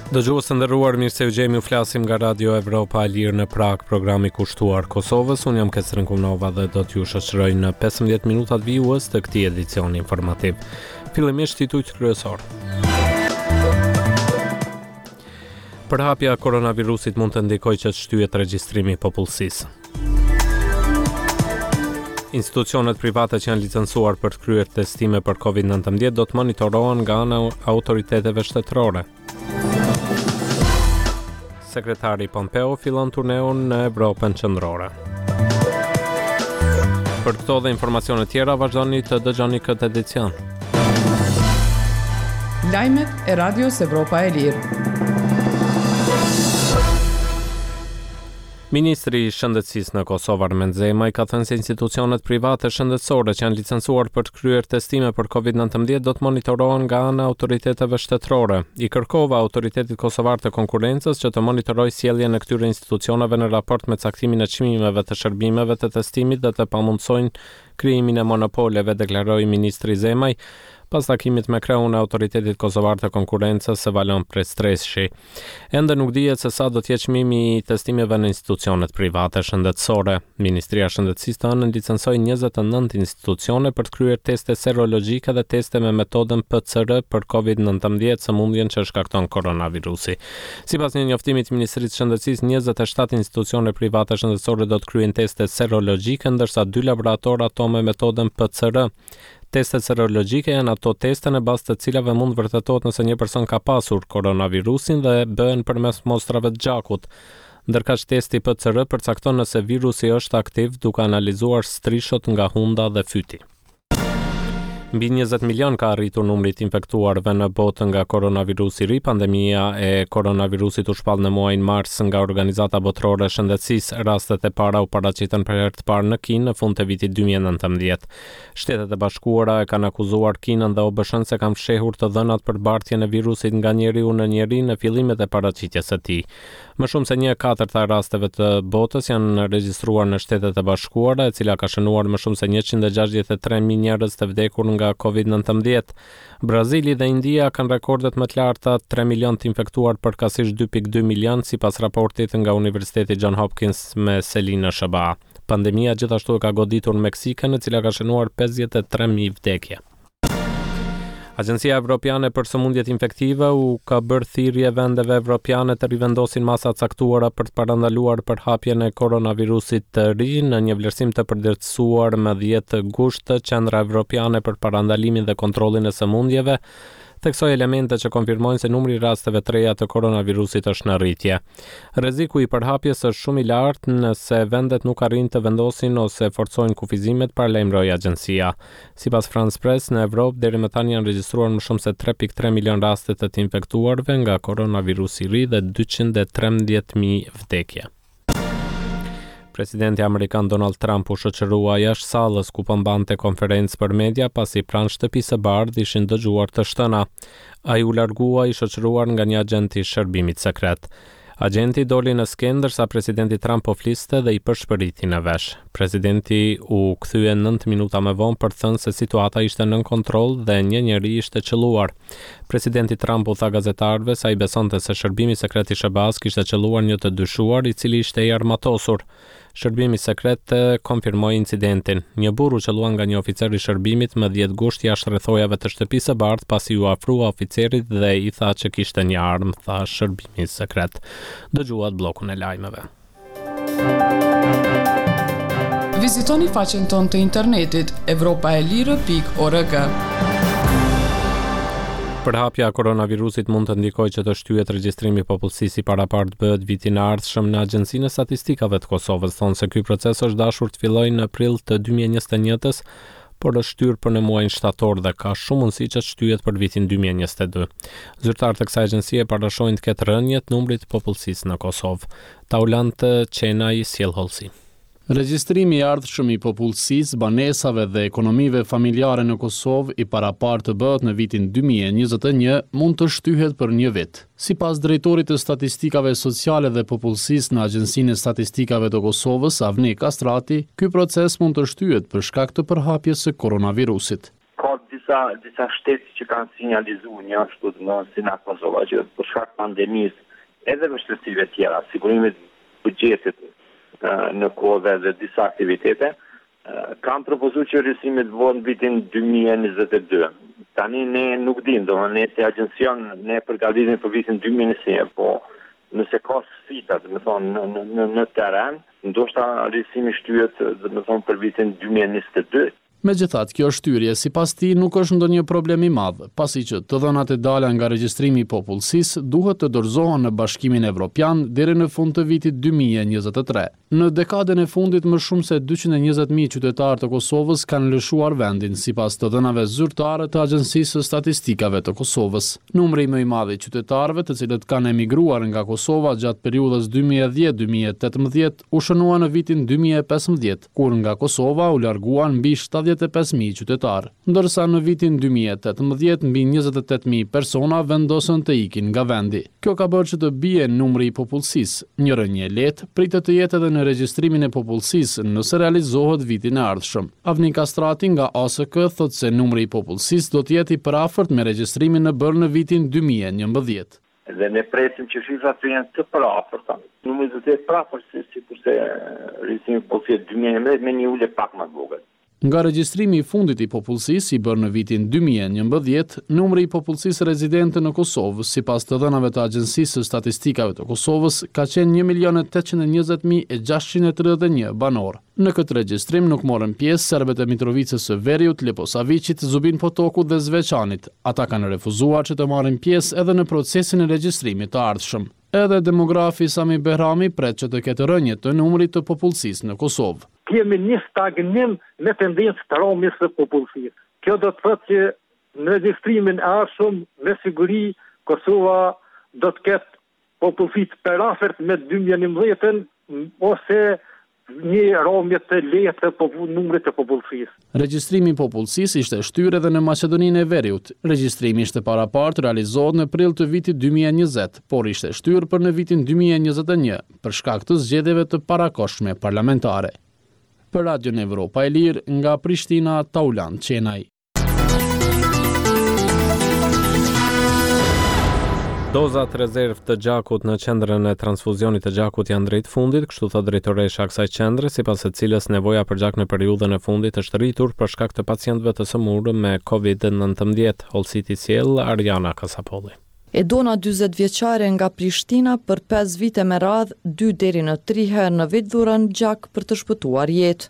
Dëgjues të nderuar, mirë se u gjejmë, u flasim nga Radio Evropa e Lirë në Prag, programi kushtuar Kosovës. Unë jam Kesrin Kumnova dhe do t'ju shoqëroj në 15 minutat vijues të këtij edicioni informativ. Fillimisht titujt kryesor. Përhapja e koronavirusit mund të ndikojë që të shtyhet regjistrimi i popullsisë. Institucionet private që janë licencuar për të kryer testime për COVID-19 do të monitorohen nga ana e autoriteteve shtetërore. Sekretari Pompeo fillon turneun në Evropën qendrore. Për këto dhe informacione tjera vazhdoni të dëgjoni këtë edicion. Lajmet e Radios Evropa e Lirë. Ministri i Shëndetësisë në Kosovë Armend Zemaj ka thënë se institucionet private shëndetësore që janë licencuar për të kryer testime për COVID-19 do të monitorohen nga ana e autoriteteve shtetërore. I kërkova autoritetit kosovar të konkurrencës që të monitorojë sjelljen e këtyre institucioneve në raport me caktimin e çmimeve të shërbimeve të testimit dhe të pamundsojnë krijimin e monopoleve, deklaroi ministri Zemaj pas takimit me kreun e autoritetit kosovar të konkurrencës së Valon Prestreshi. Ende nuk dihet se sa do të jetë çmimi i testimeve në institucionet private shëndetësore. Ministria e Shëndetësisë të Anën licencoi 29 institucione për të kryer teste serologjike dhe teste me metodën PCR për COVID-19, sëmundjen që shkakton koronavirusi. Sipas një njoftimi të Ministrisë së Shëndetësisë, 27 institucione private shëndetësore do të kryejnë teste serologjike, ndërsa 2 laboratora ato me metodën PCR. Testet serologjike janë ato teste në bazë të cilave mund vërtetohet nëse një person ka pasur koronavirusin dhe bëhen përmes mostrave të gjakut. Ndërkaq testi PCR përcakton nëse virusi është aktiv duke analizuar strishot nga hunda dhe fyti. Mbi 20 milion ka arritur numri të infektuarve në botë nga koronavirusi i ri. Pandemia e koronavirusit u shpall në muajin mars nga Organizata Botërore e Shëndetësisë. Rastet e para u paraqitën për herë të parë në Kinë në fund të vitit 2019. Shtetet e Bashkuara e kanë akuzuar Kinën dhe OBSH-n se kanë fshehur të dhënat për bartjen e virusit nga njeriu në njeri në fillimet e paraqitjes së tij. Më shumë se 1/4 e rasteve të botës janë regjistruar në Shtetet e Bashkuara, e cila ka shënuar më shumë se 163.000 njerëz të vdekur nga COVID-19. Brazili dhe India kanë rekordet më të larta, 3 milion të infektuar përkatësisht 2.2 milion sipas raportit nga Universiteti John Hopkins me Selina Shaba. Pandemia gjithashtu e ka goditur Meksikën, e cila ka shënuar 53.000 vdekje. Agjencia Evropiane për Sëmundjet Infektive u ka bërë thirrje vendeve evropiane të rivendosin masa caktuara për të parandaluar përhapjen e koronavirusit të ri në një vlerësim të përditësuar me 10 gusht Qendra Evropiane për parandalimin dhe kontrollin e sëmundjeve, theksoi elemente që konfirmojnë se numri i rasteve të reja të koronavirusit është në rritje. Rreziku i përhapjes është shumë i lartë nëse vendet nuk arrin të vendosin ose forcojnë kufizimet, paralajmëroi agjencia. Sipas France Press, në Evropë deri më tani janë regjistruar më shumë se 3.3 milion raste të infektuarve nga koronavirusi i ri dhe 213.000 vdekje. Presidenti amerikan Donald Trump u shoqërua jashtë sallës ku po mbante konferencë për media pasi pranë shtëpisë së bardhë ishin dëgjuar të shtëna. Ai u largua i shoqëruar nga një agent i shërbimit sekret. Agenti doli në skenë ndërsa presidenti Trump po fliste dhe i përshpëriti në vesh. Presidenti u kthye 9 minuta më vonë për të thënë se situata ishte nën kontroll dhe një njeri ishte qelluar. Presidenti Trump u tha gazetarëve se ai besonte se shërbimi sekret i SBA-s kishte qelluar një të dyshuar i cili ishte i armatosur. Shërbimi sekret konfirmoi incidentin. Një burr u qellua nga një oficer i shërbimit me 10 gusht jashtë rrethojave të shtëpisë së bardhë pasi u afrua oficerit dhe i tha që kishte një armë, tha shërbimi sekret. Dëgjuat bllokun e lajmeve. Vizitoni faqen tonë të internetit europaelire.org. Përhapja e koronavirusit mund të ndikojë që të shtyhet regjistrimi i popullsisë i parapartë bëhet vitin e ardhshëm në Agjencinë e Statistikave të Kosovës. Thonë se ky proces është dashur të fillojë në prill të 2021-s, por është shtyr për në muajin shtator dhe ka shumë mundësi që të shtyhet për vitin 2022. Zyrtarët e kësaj agjencie parashojnë të ketë rënje të numrit të popullsisë në Kosovë. Taulant Qenaj sjellholsi. Regjistrimi i ardhshëm i popullsisë, banesave dhe ekonomive familjare në Kosovë i parapartë të bëhet në vitin 2021 mund të shtyhet për një vit. Sipas drejtorit të statistikave sociale dhe popullsisë në Agjencinë e Statistikave të Kosovës, Avni Kastrati, ky proces mund të shtyhet për shkak të përhapjes së koronavirusit. Ka disa disa shtete që kanë sinjalizuar një ashtu si na Kosova, që për shkak pandemisë edhe vështirësive tjera, sigurimit buxhetit në kohë dhe disa aktivitete, kam propozuar që rrysimi të bëhet në vitin 2022. Tani ne nuk dim, ne si agjencion ne përgatitemi për vitin 2021, po nëse ka sfida, në teren, ndoshta rrysimi shtyhet, për vitin 2022. Megjithatë, kjo shtyrje sipas tij nuk është ndonjë problem i madh, pasi që të dhënat e dala nga regjistrimi i popullsisë duhet të dorëzohen në Bashkimin Evropian deri në fund të vitit 2023. Në dekadën e fundit më shumë se 220.000 qytetarë të Kosovës kanë lëshuar vendin, sipas të dhënave zyrtare të Agjencisë së Statistikave të Kosovës. Numri më i madh i qytetarëve të cilët kanë emigruar nga Kosova gjatë periudhës 2010-2018 u shënua në vitin 2015, kur nga Kosova u larguan mbi 75.000 qytetarë, ndërsa në vitin 2018 mbi 28.000 persona vendosën të ikin nga vendi. Kjo ka bërë që të bie numri i popullsisë. Një rënje lehtë pritet të jetë edhe në regjistrimin e popullsisë nëse realizohet vitin e ardhshëm. Avni Kastrati nga ASK thotë se numri i popullsisë do të jetë i përafërt me regjistrimin në bërë në vitin 2011. Dhe ne presim që shifrat të jenë të përafërta. Numri do të jetë përafërt sikurse rrysimi i popullsisë 2011 me një ulje pak më të vogël. Nga regjistrimi i fundit i popullsisë i bërë në vitin 2011, numri i popullsisë rezidente në Kosovë, sipas të dhënave të Agjencisë së Statistikave të Kosovës, ka qenë 1.820.631 banor. Në këtë regjistrim nuk morën pjesë serbët e Mitrovicës së Veriut, Leposavicit, Zubin Potokut dhe Zveçanit. Ata kanë refuzuar që të marrin pjesë edhe në procesin e regjistrimit të ardhshëm. Edhe demografi Sami Behrami pret që të ketë rënje të numrit të popullsisë në Kosovë. Kemi një stagnim me tendencë të rrëmjes së popullsisë. Kjo do të thotë që në regjistrimin e ardhshëm me siguri Kosova do të ketë popullsi të përafërt me 2011 ose një rrëmje të lehtë të numrit të popullsisë. Regjistrimi i popullsisë ishte shtyrë edhe në Maqedoninë e Veriut. Regjistrimi ishte parapartë realizohet në prill të vitit 2020, por ishte shtyrë për në vitin 2021 për shkak të zgjedhjeve të parakohshme parlamentare. Për Radion Evropa e Lirë, nga Prishtina, Taulan Qenaj. Dozat rezervë të gjakut në qendrën e transfuzionit të gjakut janë drejt fundit, kështu thot drejtoresha e kësaj qendre, sipas së cilës nevoja për gjak në periudhën e fundit është rritur për shkak të pacientëve të sëmurë me COVID-19. Holsiti sjell Ariana Kasapolli. Edona 40 vjeçare nga Prishtina për 5 vite me radhë, 2 deri në 3 herë në vit dhurën gjak për të shpëtuar jetë.